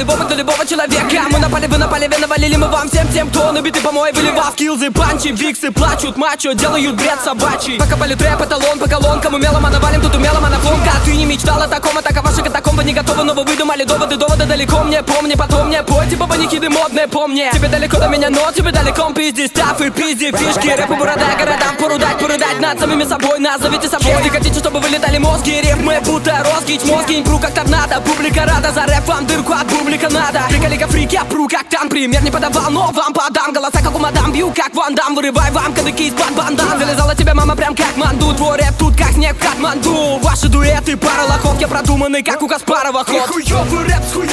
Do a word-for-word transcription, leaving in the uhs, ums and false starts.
по-любому для любого человека. Мы напали, вы напали, вы навалили мы вам всем тем, кто на биты помой выливал. Скиллзы, панчи, виксы, плачут, мачо, делают бред собачий. Пока полю трэп, эталон по колонкам, умело мы навалим, тут умело монофонка. Ты не мечтал о таком, а так, а ваши катакомбы не готовы, но вы выдумали доводы, доводы далеко мне. Помни, потом мне пой, типа паникиды модные, помни. Тебе далеко до меня, но тебе далеко пизди, став и пизди, фишки, рэпы, борода, городам, порудать, порудать над самими собой, назовите собой. Если хотите, чтобы вылетали мозги, рифмы будто розгич, мозги импру как торнадо. Публика рада, за рэп вам дырку от бублика надо. Приколика фрики, опру как там, пример не подавал, но вам подам. Голоса как у мадам, бью как Ван Дам, вырывай вам кадыки из-под бандан. Залезала тебе мама прям как манду, твой рэп тут как снег в Катманду. Ваши дуэты, пара лохов, я продуманный как у Каспарова ход. Хуёвый рэп с хуёвым